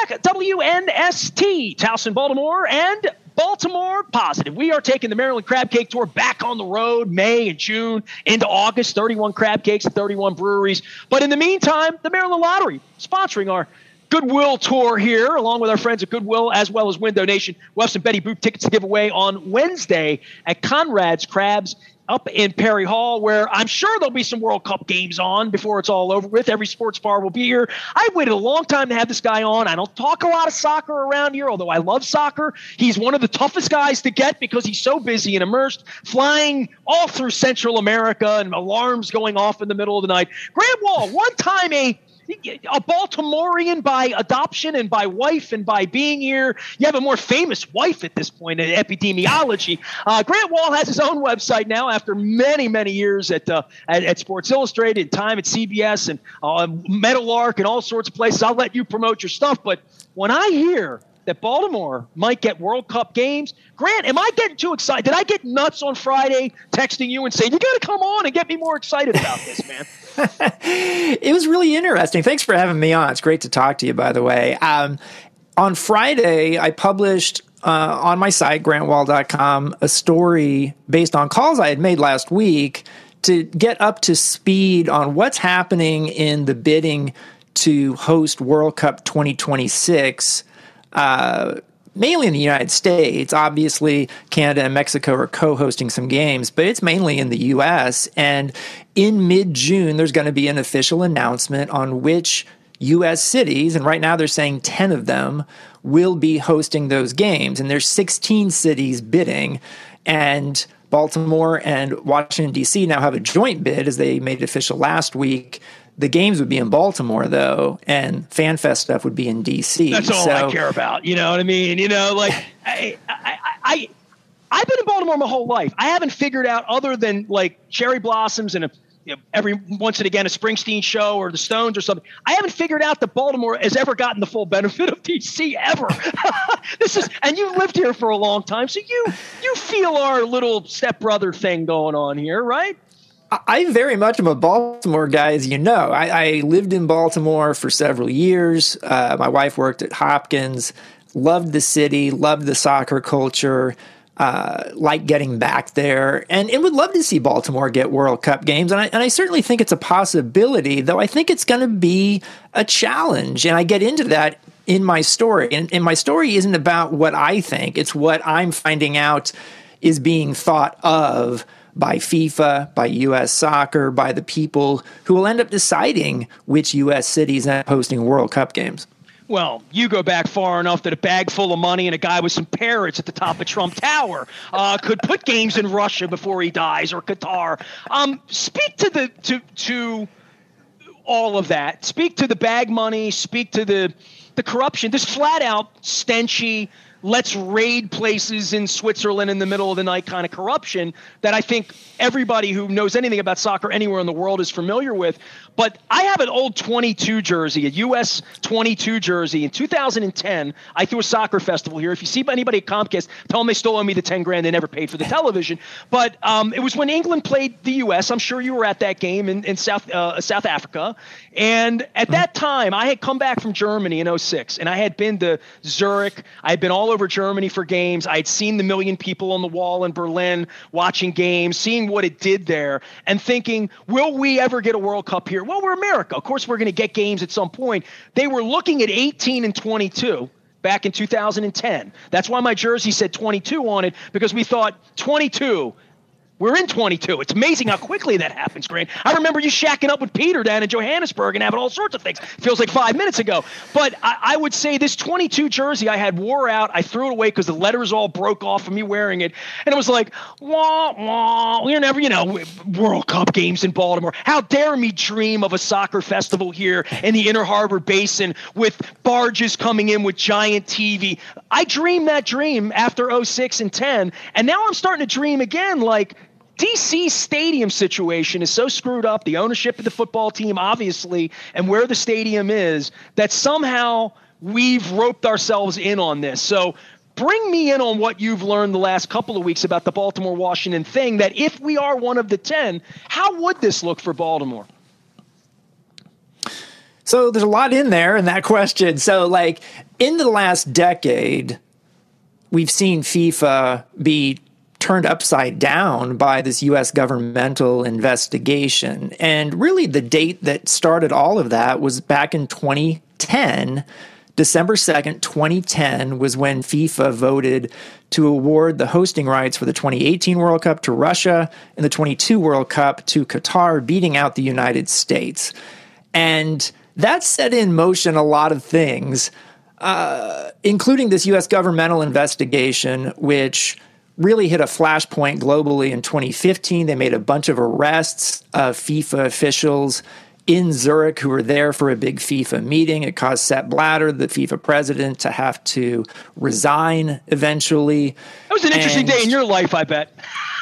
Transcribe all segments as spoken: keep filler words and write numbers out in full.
back. W N S T, Towson, Baltimore, and Baltimore Positive. We are taking the Maryland Crab Cake Tour back on the road May and June into August. thirty-one crab cakes at thirty-one breweries. But in the meantime, the Maryland Lottery sponsoring our Goodwill Tour here, along with our friends at Goodwill, as well as Window Nation. We'll have some Betty Boop tickets to give away on Wednesday at Conrad's Crabs up in Perry Hall, where I'm sure there'll be some World Cup games on before it's all over with. Every sports bar will be here. I waited a long time to have this guy on. I don't talk a lot of soccer around here, although I love soccer. He's one of the toughest guys to get because he's so busy and immersed, flying all through Central America and alarms going off in the middle of the night. Grant Wahl, one time a a Baltimorean by adoption and by wife and by being here. You have a more famous wife at this point in epidemiology. Uh, Grant Wahl has his own website now after many, many years at, uh, at, at Sports Illustrated, time at C B S and uh, Meadowlark and all sorts of places. I'll let you promote your stuff. But when I hear that Baltimore might get World Cup games, Grant, am I getting too excited? Did I get nuts on Friday texting you and saying, you got to come on and get me more excited about this, man? It was really interesting. Thanks for having me on. It's great to talk to you, by the way. Um, on Friday, I published uh, on my site, grant wahl dot com, a story based on calls I had made last week to get up to speed on what's happening in the bidding to host World Cup twenty twenty-six, uh, mainly in the United States. Obviously, Canada and Mexico are co-hosting some games, but it's mainly in the U S. And in mid-June, there's going to be an official announcement on which U S cities, and right now they're saying ten of them, will be hosting those games. And there's sixteen cities bidding. And Baltimore and Washington, D C now have a joint bid, as they made it official last week. The games would be in Baltimore, though, and FanFest stuff would be in D C. That's all so, I care about. You know what I mean? You know, like I, I, I, I've been in Baltimore my whole life. I haven't figured out, other than like cherry blossoms and a, you know, every once and again a Springsteen show or the Stones or something, I haven't figured out that Baltimore has ever gotten the full benefit of D C ever. This is, and you lived here for a long time, so you you feel our little stepbrother thing going on here, right? I very much am a Baltimore guy, as you know. I, I lived in Baltimore for several years. Uh, my wife worked at Hopkins, loved the city, loved the soccer culture, uh, liked getting back there, and, and would love to see Baltimore get World Cup games. And I, and I certainly think it's a possibility, though I think it's going to be a challenge. And I get into that in my story. And, and my story isn't about what I think. It's what I'm finding out is being thought of by FIFA, by U S Soccer, by the people who will end up deciding which U S cities end up hosting World Cup games. Well, you go back far enough that a bag full of money and a guy with some parrots at the top of Trump Tower uh, could put games in Russia before he dies, or Qatar. Um, speak to the to to all of that. Speak to the bag money. Speak to the the corruption. This flat out stenchy, let's raid places in Switzerland in the middle of the night kind of corruption that I think everybody who knows anything about soccer anywhere in the world is familiar with. But I have an old twenty-two jersey, a U S twenty-two jersey. In two thousand ten, I threw a soccer festival here. If you see anybody at Comcast, tell them they still owe me the ten grand they never paid for the television. But um, it was when England played the U S. I'm sure you were at that game in, in South uh, South Africa. And at that time, I had come back from Germany in oh six, and I had been to Zurich. I had been all over Germany for games. I had seen the million people on the wall in Berlin watching games, seeing what it did there, and thinking, will we ever get a World Cup here? Well, we're America. Of course, we're going to get games at some point. They were looking at eighteen and twenty-two back in two thousand ten. That's why my jersey said twenty-two on it, because we thought twenty-two. We're in twenty-two. It's amazing how quickly that happens, Grant. I remember you shacking up with Peter down in Johannesburg and having all sorts of things. Feels like five minutes ago. But I, I would say this twenty-two jersey I had wore out. I threw it away because the letters all broke off of me wearing it. And it was like, wah, wah. We're never, you know, World Cup games in Baltimore. How dare me dream of a soccer festival here in the Inner Harbor Basin with barges coming in with giant T V. I dreamed that dream after oh six and ten. And now I'm starting to dream again, like, D C stadium situation is so screwed up, the ownership of the football team, obviously, and where the stadium is, that somehow we've roped ourselves in on this. So bring me in on what you've learned the last couple of weeks about the Baltimore-Washington thing, that if we are one of the ten, how would this look for Baltimore? So there's a lot in there in that question. So, like, in the last decade, we've seen FIFA be turned upside down by this U S governmental investigation. And really the date that started all of that was back in twenty ten. December second, twenty ten was when FIFA voted to award the hosting rights for the twenty eighteen World Cup to Russia and the twenty-two World Cup to Qatar, beating out the United States. And that set in motion a lot of things, uh, including this U S governmental investigation, which really hit a flashpoint globally in twenty fifteen. They made a bunch of arrests of FIFA officials in Zurich who were there for a big FIFA meeting. It caused Sepp Blatter, the FIFA president, to have to resign eventually. That was an interesting and, day in your life, I bet.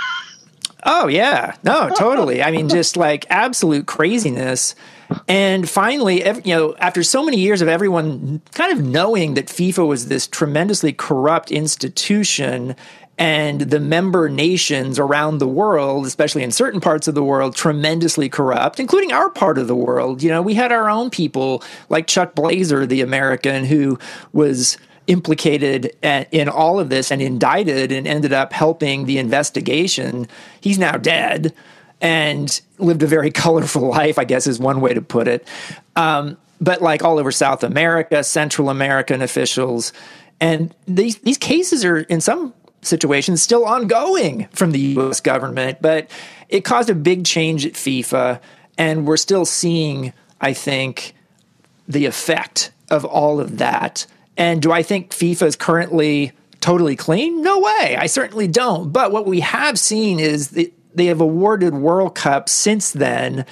Oh, yeah. No, totally. I mean, just like absolute craziness. And finally, you know, after so many years of everyone kind of knowing that FIFA was this tremendously corrupt institution, and the member nations around the world, especially in certain parts of the world, tremendously corrupt, including our part of the world. You know, we had our own people like Chuck Blazer, the American, who was implicated in all of this and indicted and ended up helping the investigation. He's now dead and lived a very colorful life, I guess is one way to put it. Um, but like all over South America, Central American officials. And these these cases are in some situations still ongoing from the U S government, but it caused a big change at FIFA, and we're still seeing, I think, the effect of all of that. And do I think FIFA is currently totally clean? No way. I certainly don't. But what we have seen is that they have awarded World Cups since then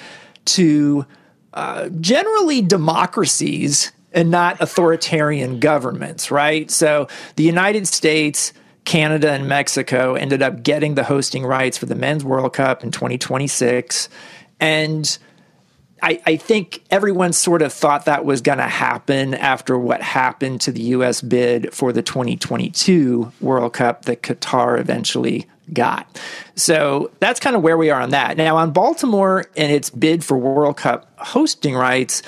to uh, generally democracies and not authoritarian governments, right? So the United States, Canada, and Mexico ended up getting the hosting rights for the Men's World Cup in twenty twenty-six. And I, I think everyone sort of thought that was going to happen after what happened to the U S bid for the twenty twenty-two World Cup that Qatar eventually got. So that's kind of where we are on that. Now, on Baltimore and its bid for World Cup hosting rights,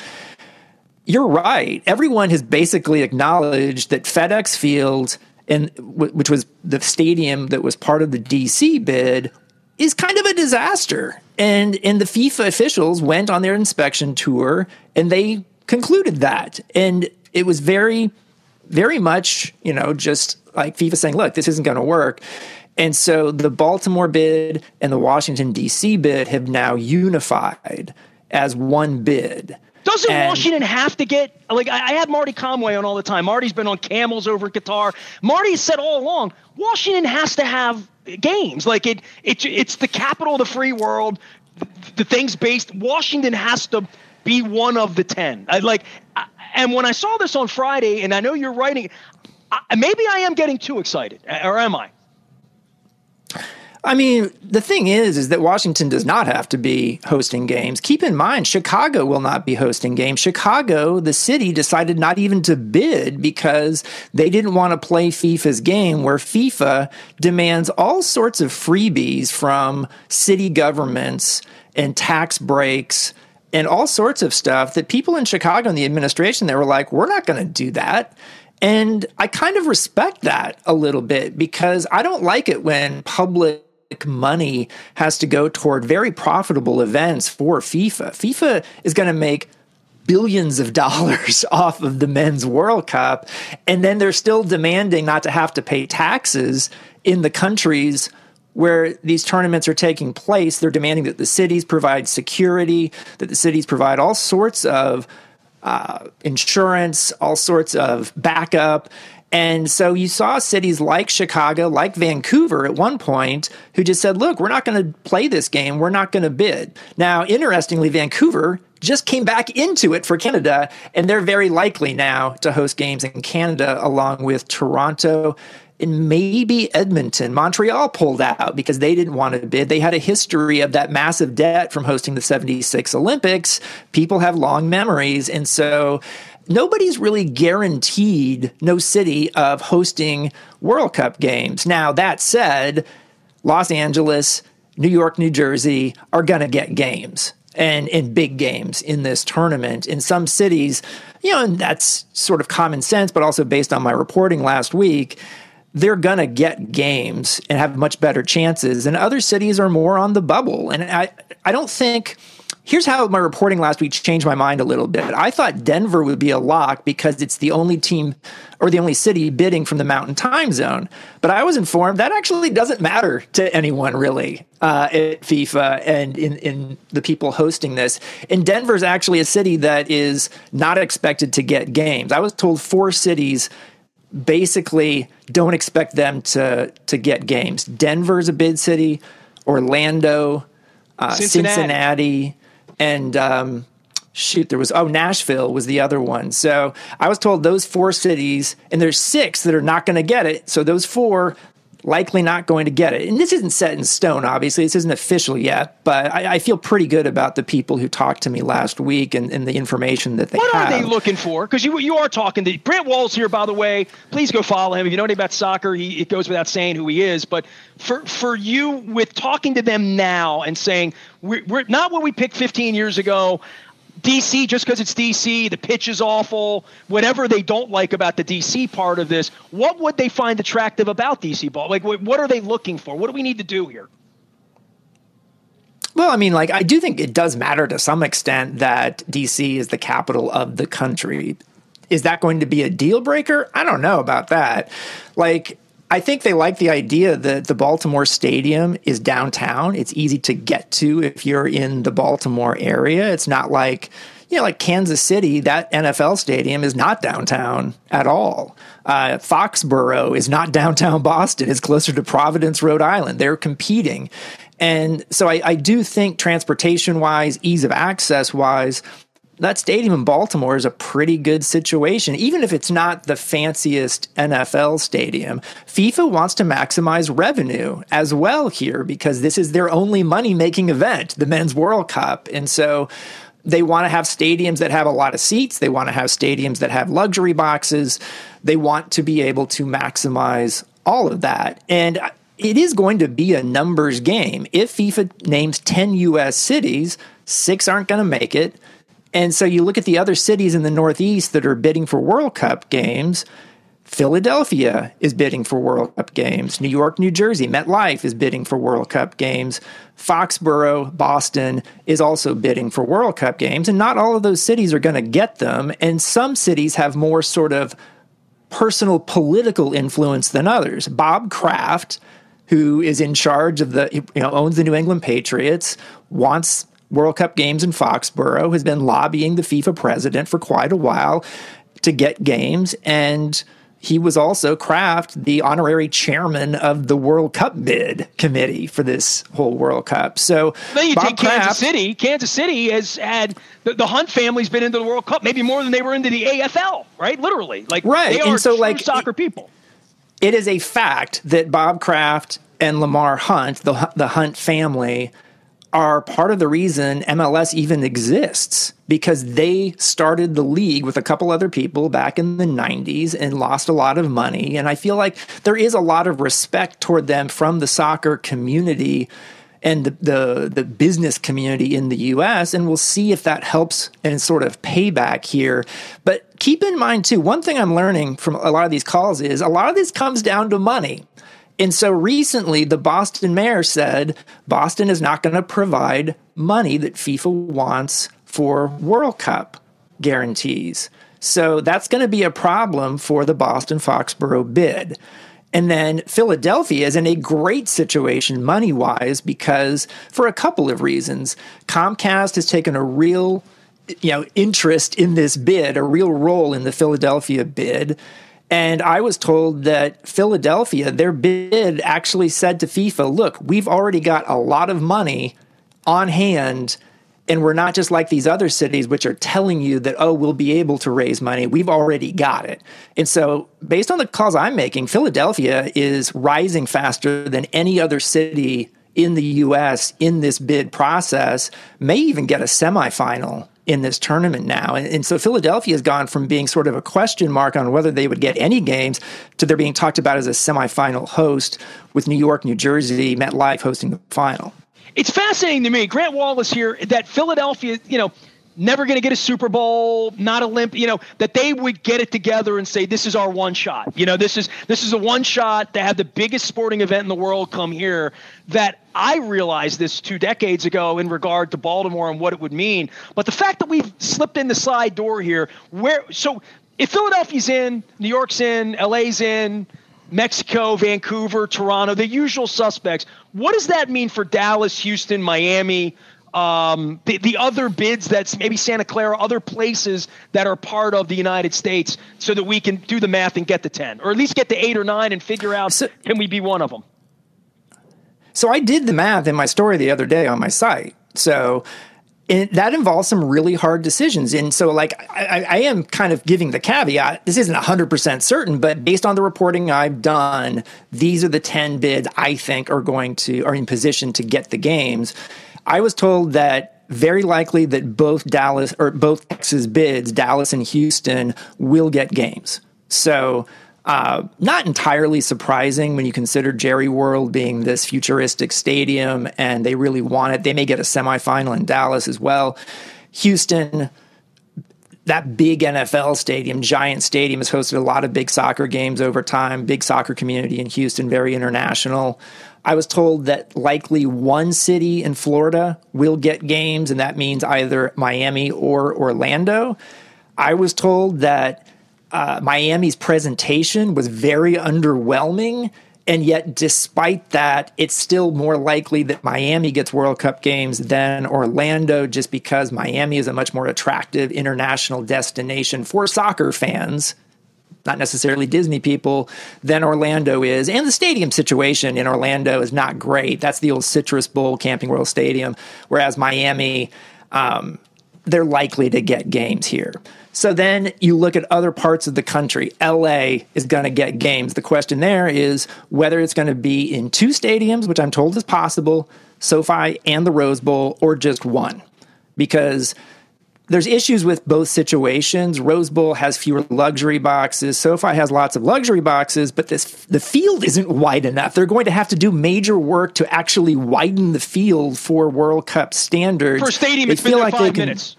you're right. Everyone has basically acknowledged that FedEx Field, and which was the stadium that was part of the D C bid, is kind of a disaster. And and the FIFA officials went on their inspection tour and they concluded that. And it was very, very much, you know, just like FIFA saying, look, this isn't going to work. And so the Baltimore bid and the Washington, D C bid have now unified as one bid. Doesn't and, Washington have to get, like, I, I have Marty Conway on all the time. Marty's been on camels over Qatar. Marty has said all along, Washington has to have games. Like, it, it it's the capital of the free world. The, the thing's based, Washington has to be one of the ten. I, like, I, and when I saw this on Friday, and I know you're writing, I, maybe I am getting too excited, or am I? I mean, the thing is, is that Washington does not have to be hosting games. Keep in mind, Chicago will not be hosting games. Chicago, the city, decided not even to bid because they didn't want to play FIFA's game, where FIFA demands all sorts of freebies from city governments and tax breaks and all sorts of stuff that people in Chicago and the administration, they were like, we're not going to do that. And I kind of respect that a little bit, because I don't like it when public money has to go toward very profitable events for FIFA. FIFA is going to make billions of dollars off of the Men's World Cup, and then they're still demanding not to have to pay taxes in the countries where these tournaments are taking place. They're demanding that the cities provide security, that the cities provide all sorts of uh, insurance, all sorts of backup. And so you saw cities like Chicago, like Vancouver at one point, who just said, look, we're not going to play this game. We're not going to bid. Now, interestingly, Vancouver just came back into it for Canada, and they're very likely now to host games in Canada along with Toronto and maybe Edmonton. Montreal pulled out because they didn't want to bid. They had a history of that massive debt from hosting the seventy-six Olympics. People have long memories. And so nobody's really guaranteed, no city, of hosting World Cup games. Now, that said, Los Angeles, New York, New Jersey are going to get games. and in big games in this tournament. In some cities, you know, and that's sort of common sense, but also based on my reporting last week, they're going to get games and have much better chances. And other cities are more on the bubble. And I, I don't think... Here's how my reporting last week changed my mind a little bit. I thought Denver would be a lock because it's the only team or the only city bidding from the Mountain Time Zone. But I was informed that actually doesn't matter to anyone really uh, at FIFA and in, in the people hosting this. And Denver's actually a city that is not expected to get games. I was told four cities basically don't expect them to, to get games. Denver's a bid city, Orlando, uh, Cincinnati. Cincinnati And um, shoot, there was, oh, Nashville was the other one. So I was told those four cities, and there's six that are not going to get it. So those four likely not going to get it. And this isn't set in stone, obviously. This isn't official yet, but I, I feel pretty good about the people who talked to me last week and, and the information that they what have. What are they looking for? Because you you are talking to Brant Wall's here, by the way. Please go follow him. If you know anything about soccer, he, it goes without saying who he is. But for for you, with talking to them now and saying, we're, we're not what we picked fifteen years ago, D C, just because it's D C, the pitch is awful, whatever they don't like about the D C part of this, what would they find attractive about D C ball? Like, what are they looking for? What do we need to do here? Well, I mean, like, I do think it does matter to some extent that D C is the capital of the country. Is that going to be a deal breaker? I don't know about that. Like, I think they like the idea that the Baltimore Stadium is downtown. It's easy to get to if you're in the Baltimore area. It's not like, you know, like Kansas City, that N F L stadium is not downtown at all. Uh, Foxborough is not downtown Boston. It's closer to Providence, Rhode Island. They're competing. And so I, I do think transportation-wise, ease of access-wise, that stadium in Baltimore is a pretty good situation. Even if it's not the fanciest N F L stadium, FIFA wants to maximize revenue as well here because this is their only money-making event, the Men's World Cup. And so they want to have stadiums that have a lot of seats. They want to have stadiums that have luxury boxes. They want to be able to maximize all of that. And it is going to be a numbers game. If FIFA names ten U S cities, six aren't going to make it. And so you look at the other cities in the Northeast that are bidding for World Cup games. Philadelphia is bidding for World Cup games. New York, New Jersey, MetLife is bidding for World Cup games. Foxborough, Boston is also bidding for World Cup games. And not all of those cities are going to get them. And some cities have more sort of personal political influence than others. Bob Kraft, who is in charge of the, you know, owns the New England Patriots, wants World Cup games in Foxborough, has been lobbying the FIFA president for quite a while to get games. And he was also, Kraft, the honorary chairman of the World Cup bid committee for this whole World Cup. So then you Bob take Kansas Kraft, City. Kansas City has had the, the Hunt family's been into the World Cup maybe more than they were into the A F L, right? Literally, like right. They are and so, true like, soccer people. It is a fact that Bob Kraft and Lamar Hunt, the the Hunt family, are part of the reason M L S even exists, because they started the league with a couple other people back in the nineties and lost a lot of money. And I feel like there is a lot of respect toward them from the soccer community and the, the, the business community in the U S, and we'll see if that helps in sort of payback here. But keep in mind, too, one thing I'm learning from a lot of these calls is a lot of this comes down to money. And so recently, the Boston mayor said Boston is not going to provide money that FIFA wants for World Cup guarantees. So that's going to be a problem for the Boston Foxborough bid. And then Philadelphia is in a great situation money-wise because for a couple of reasons. Comcast has taken a real, you know, interest in this bid, a real role in the Philadelphia bid. And I was told that Philadelphia, their bid actually said to FIFA, look, we've already got a lot of money on hand, and we're not just like these other cities which are telling you that, oh, we'll be able to raise money. We've already got it. And so based on the calls I'm making, Philadelphia is rising faster than any other city in the U S in this bid process, may even get a semifinal in this tournament now. And, and so Philadelphia has gone from being sort of a question mark on whether they would get any games to they're being talked about as a semifinal host with New York, New Jersey, MetLife hosting the final. it's fascinating to me. Grant Wallace here, that Philadelphia, you know, never going to get a Super Bowl, not Olymp, you know, that they would get it together and say, this is our one shot. You know, this is this is a one shot to have the biggest sporting event in the world come here. That I realized this two decades ago in regard to Baltimore and what it would mean. But the fact that we've slipped in the side door here, where so if Philadelphia's in, New York's in, L A's in, Mexico, Vancouver, Toronto, the usual suspects, what does that mean for Dallas, Houston, Miami, um, the, the other bids that's maybe Santa Clara, other places that are part of the United States, so that we can do the math and get to ten, or at least get to eight or nine and figure out, so, can we be one of them? So I did the math in my story the other day on my site. So it, that involves some really hard decisions. And so like I, I am kind of giving the caveat, this isn't one hundred percent certain, but based on the reporting I've done, these are the ten bids I think are going to, are in position to get the games. I was told that very likely that both Dallas or both Texas bids, Dallas and Houston, will get games. So uh, not entirely surprising when you consider Jerry World being this futuristic stadium, and they really want it. They may get a semifinal in Dallas as well. Houston, that big N F L stadium, giant stadium, has hosted a lot of big soccer games over time. Big soccer community in Houston, very international. I was told that likely one city in Florida will get games, and that means either Miami or Orlando. I was told that uh, Miami's presentation was very underwhelming, and yet despite that, it's still more likely that Miami gets World Cup games than Orlando, just because Miami is a much more attractive international destination for soccer fans, not necessarily Disney people, than Orlando is. And the stadium situation in Orlando is not great. That's the old Citrus Bowl Camping World Stadium, whereas Miami, um, they're likely to get games here. So then you look at other parts of the country. L A is going to get games. The question there is whether it's going to be in two stadiums, which I'm told is possible, SoFi and the Rose Bowl, or just one. Because there's issues with both situations. Rose Bowl has fewer luxury boxes. SoFi has lots of luxury boxes, but this the field isn't wide enough. They're going to have to do major work to actually widen the field for World Cup standards. For a stadium, it's been there like five can, minutes.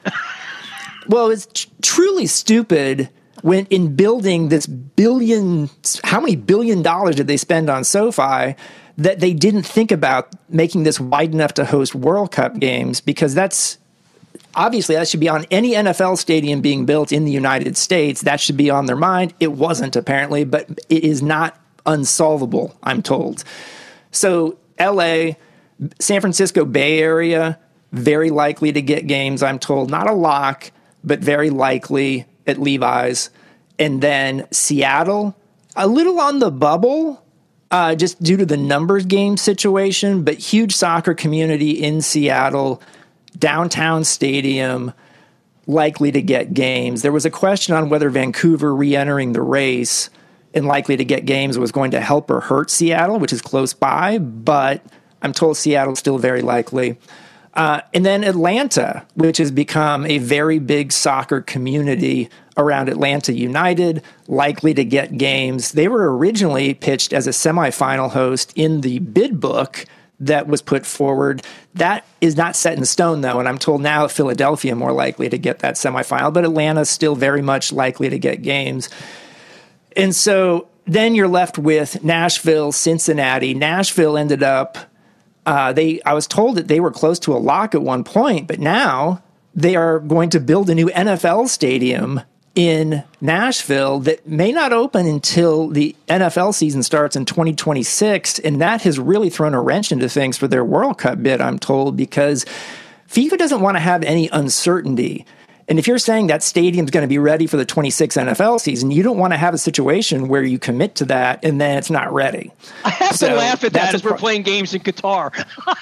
Well, it's tr- truly stupid when in building this billion, how many billion dollars did they spend on SoFi, that they didn't think about making this wide enough to host World Cup games, because that's, obviously, that should be on any N F L stadium being built in the United States. That should be on their mind. It wasn't, apparently, but it is not unsolvable, I'm told. So L A, San Francisco Bay Area, very likely to get games, I'm told. Not a lock, but very likely at Levi's. And then Seattle, a little on the bubble, uh, just due to the numbers game situation, but huge soccer community in Seattle, downtown stadium, likely to get games. There was a question on whether Vancouver re-entering the race and likely to get games was going to help or hurt Seattle, which is close by, but I'm told Seattle's still very likely. Uh, and then Atlanta, which has become a very big soccer community around Atlanta United, likely to get games. They were originally pitched as a semifinal host in the bid book that was put forward. That is not set in stone, though, and I'm told now Philadelphia more likely to get that semifinal, but Atlanta's still very much likely to get games. And so then you're left with Nashville, Cincinnati. Nashville ended up, uh, they I was told that they were close to a lock at one point, but now they are going to build a new N F L stadium in Nashville that may not open until the N F L season starts in twenty twenty-six, and that has really thrown a wrench into things for their World Cup bid, I'm told, because FIFA doesn't want to have any uncertainty. And if you're saying that stadium's going to be ready for the twenty-six N F L season, you don't want to have a situation where you commit to that and then it's not ready. I have so to laugh at that as we're playing games in Qatar.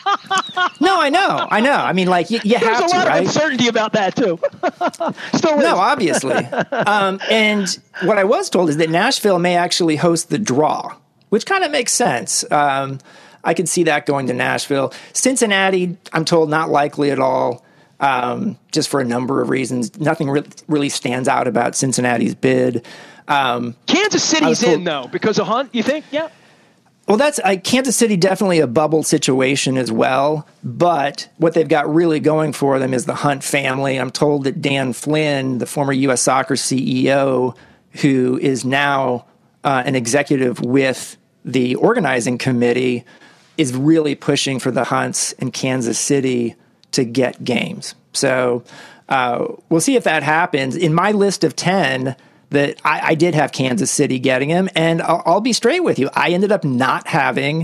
No, I know, I know. I mean, like, you, you have to, There's a lot right? of uncertainty about that, too. Still no, obviously. um, and what I was told is that Nashville may actually host the draw, which kind of makes sense. Um, I could see that going to Nashville. Cincinnati, I'm told, not likely at all. Um, just for a number of reasons. Nothing re- really stands out about Cincinnati's bid. Um, Kansas City's told, in, though, because of Hunt, you think? Yeah. Well, that's uh, Kansas City, definitely a bubble situation as well. But what they've got really going for them is the Hunt family. I'm told that Dan Flynn, the former U S Soccer C E O, who is now uh, an executive with the organizing committee, is really pushing for the Hunts in Kansas City to get games. So uh, we'll see if that happens. In my list of ten, that I, I did have Kansas City getting him, and I'll, I'll be straight with you. I ended up not having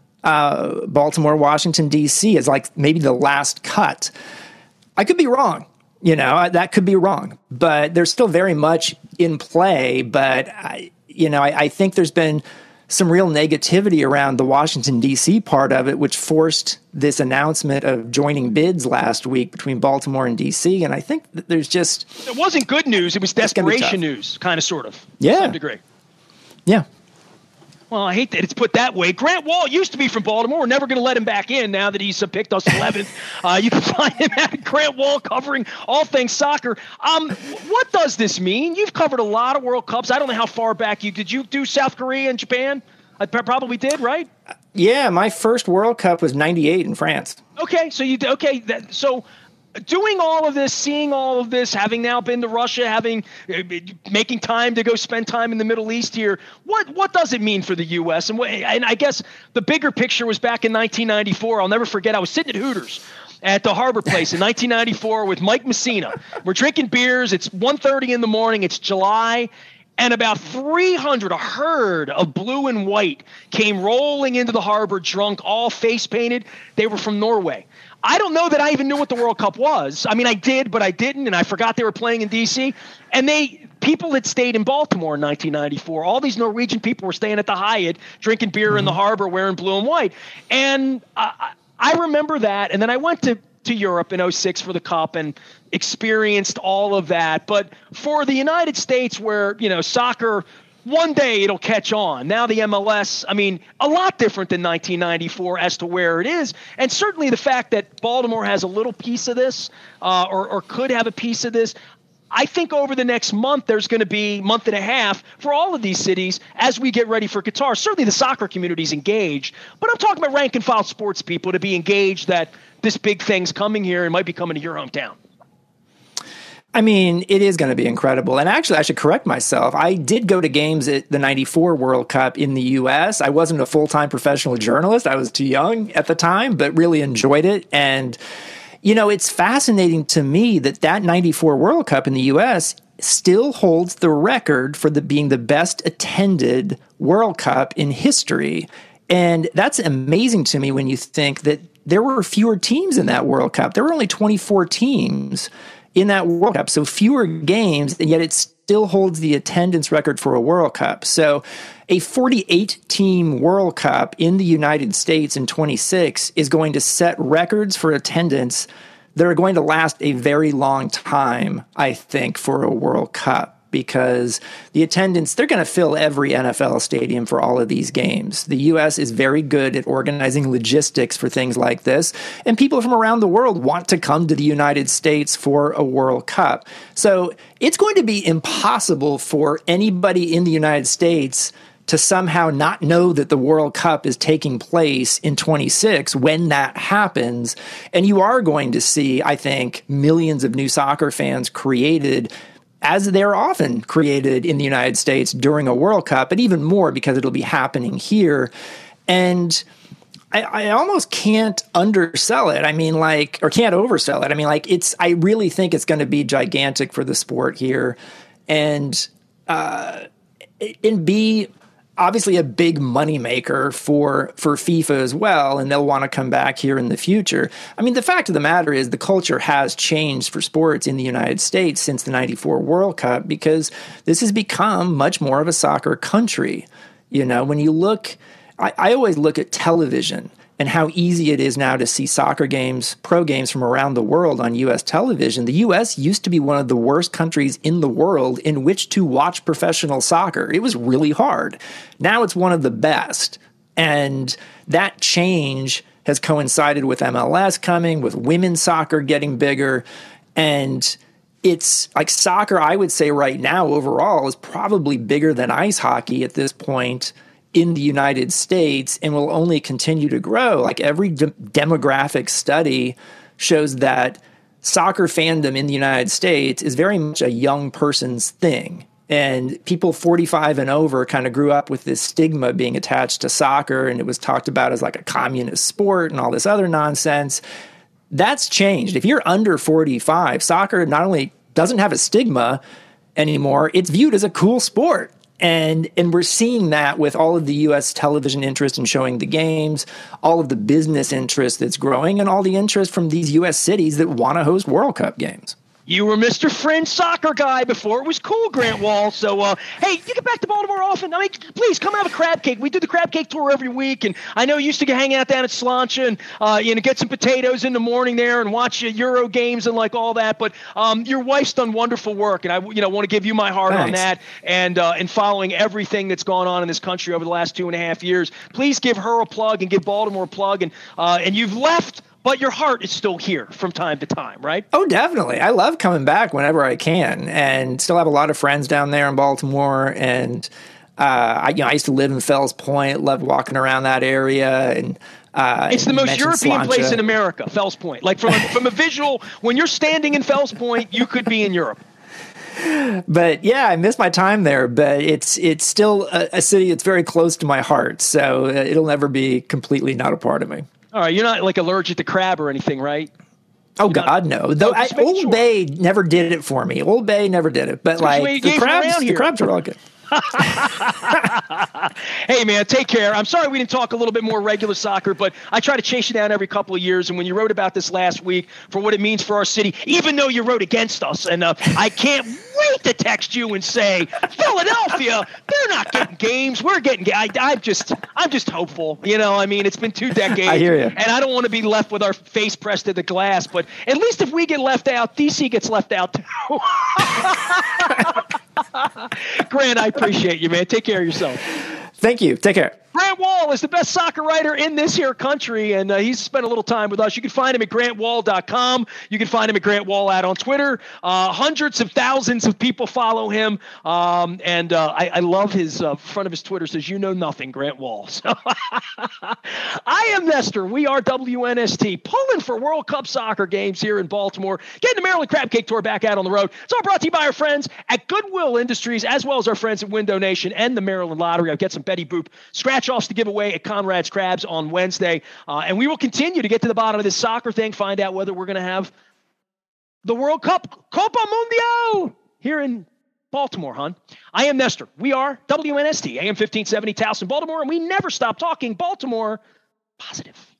uh, Baltimore, Washington, D C as like maybe the last cut. I could be wrong. You know, that could be wrong, but they're still very much in play. But, I, you know, I, I think there's been some real negativity around the Washington, D C part of it, which forced this announcement of joining bids last week between Baltimore and D C. And I think that there's just... It wasn't good news. It was desperation news, kind of, sort of. Yeah. To some degree. Yeah. Well, I hate that it's put that way. Grant Wall used to be from Baltimore. We're never going to let him back in now that he's uh, picked us eleventh. Uh, you can find him at Grant Wall covering all things soccer. Um, what does this mean? You've covered a lot of World Cups. I don't know how far back you did. You do South Korea and Japan? I probably did, right? Yeah, my first World Cup was ninety-eight in France. Okay, so you okay? That, so. Doing all of this, seeing all of this, having now been to Russia, having uh, making time to go spend time in the Middle East here, what what does it mean for the U S? And, what, and I guess the bigger picture was back in nineteen ninety-four. I'll never forget. I was sitting at Hooters at the Harbor Place in nineteen ninety-four with Mike Messina. We're drinking beers. It's one thirty in the morning. It's July. And about three hundred, a herd of blue and white, came rolling into the harbor drunk, all face painted. They were from Norway. I don't know that I even knew what the World Cup was. I mean, I did, but I didn't, and I forgot they were playing in D C. And they people had stayed in Baltimore in nineteen ninety-four. All these Norwegian people were staying at the Hyatt, drinking beer mm-hmm. in the harbor, wearing blue and white. And I, I remember that. And then I went to, to Europe in oh six for the Cup and experienced all of that. But for the United States, where, you know, soccer – one day it'll catch on. Now the M L S, I mean, a lot different than nineteen ninety-four as to where it is. And certainly the fact that Baltimore has a little piece of this uh, or, or could have a piece of this, I think over the next month there's going to be month and a half for all of these cities as we get ready for Qatar. Certainly the soccer community is engaged, but I'm talking about rank and file sports people to be engaged that this big thing's coming here and might be coming to your hometown. I mean, it is going to be incredible. And actually, I should correct myself. I did go to games at the ninety-four World Cup in the U S. I wasn't a full-time professional journalist. I was too young at the time, but really enjoyed it. And, you know, it's fascinating to me that that ninety-four World Cup in the U S still holds the record for the being the best attended World Cup in history. And that's amazing to me when you think that there were fewer teams in that World Cup. There were only twenty-four teams in that World Cup, so fewer games, and yet it still holds the attendance record for a World Cup. So a forty-eight team World Cup in the United States in twenty-six is going to set records for attendance that are going to last a very long time, I think, for a World Cup. Because the attendance, they're going to fill every N F L stadium for all of these games. The U S is very good at organizing logistics for things like this, and people from around the world want to come to the United States for a World Cup. So it's going to be impossible for anybody in the United States to somehow not know that the World Cup is taking place in twenty-six when that happens. And you are going to see, I think, millions of new soccer fans created, as they're often created in the United States during a World Cup, but even more because it'll be happening here. And I, I almost can't undersell it. I mean, like, or can't oversell it. I mean, like, it's, I really think it's going to be gigantic for the sport here. And, uh, and be obviously a big moneymaker for, for FIFA as well, and they'll want to come back here in the future. I mean, the fact of the matter is the culture has changed for sports in the United States since the ninety-four World Cup, because this has become much more of a soccer country. You know, when you look, I, I always look at television and how easy it is now to see soccer games, pro games from around the world on U S television. The U S used to be one of the worst countries in the world in which to watch professional soccer. It was really hard. Now it's one of the best. And that change has coincided with M L S coming, with women's soccer getting bigger. And it's like soccer, I would say right now overall, is probably bigger than ice hockey at this point in the United States and will only continue to grow. Like every de- demographic study shows that soccer fandom in the United States is very much a young person's thing. And people forty-five and over kind of grew up with this stigma being attached to soccer, and it was talked about as like a communist sport and all this other nonsense. That's changed. If you're under forty-five, soccer not only doesn't have a stigma anymore, it's viewed as a cool sport. And and we're seeing that with all of the U S television interest in showing the games, all of the business interest that's growing, and all the interest from these U S cities that want to host World Cup games. You were Mister Fringe soccer guy before it was cool, Grant Wahl. So, uh, hey, you get back to Baltimore often. I mean, please come have a crab cake. We do the crab cake tour every week, and I know you used to hang out down at Slancha and uh, you know get some potatoes in the morning there and watch uh, Euro games and like all that. But um, your wife's done wonderful work, and I you know want to give you my heart Thanks. on that. And uh, and following everything that's gone on in this country over the last two and a half years, please give her a plug and give Baltimore a plug. And uh, and you've left, but your heart is still here from time to time, right? Oh, definitely. I love coming back whenever I can, and still have a lot of friends down there in Baltimore. And uh, I, you know, I used to live in Fells Point, loved walking around that area. And uh, it's the most European Slancha. place in America, Fells Point. Like from a, from a visual, when you're standing in Fells Point, you could be in Europe. But yeah, I miss my time there. But it's it's still a, a city that's very close to my heart, so uh, it'll never be completely not a part of me. All right, you're not like allergic to crab or anything, right? Oh you're God, not, no. Though no, I, Old sure. Bay never did it for me. Old Bay never did it. But like the crabs, the crabs are all good. Hey, man, take care. I'm sorry we didn't talk a little bit more regular soccer, but I try to chase you down every couple of years. And when you wrote about this last week for what it means for our city, even though you wrote against us, and uh, I can't wait to text you and say, Philadelphia, they're not getting games. We're getting games. I'm just, I'm just hopeful. You know, I mean, it's been two decades. I hear you. And I don't want to be left with our face pressed to the glass. But at least if we get left out, D C gets left out too. Grant, I appreciate you, man. Take care of yourself. Thank you. Take care. Grant Wahl is the best soccer writer in this here country, and uh, he's spent a little time with us. You can find him at grant wahl dot com. You can find him at Grant Wahl out on Twitter. Uh, hundreds of thousands of people follow him, um, and uh, I, I love his uh, front of his Twitter says, "You know nothing, Grant Wahl." So I am Nestor. We are W N S T, pulling for World Cup soccer games here in Baltimore. Getting the Maryland Crab Cake Tour back out on the road. It's all brought to you by our friends at Goodwill Industries, as well as our friends at Window Nation and the Maryland Lottery. I'll get some Betty Boop scratch-offs to give away at Conrad's Crabs on Wednesday. Uh, and we will continue to get to the bottom of this soccer thing, find out whether we're going to have the World Cup, Copa Mundial, here in Baltimore, hon. I am Nestor. We are W N S T, A M fifteen seventy, Towson, Baltimore, and we never stop talking Baltimore positive.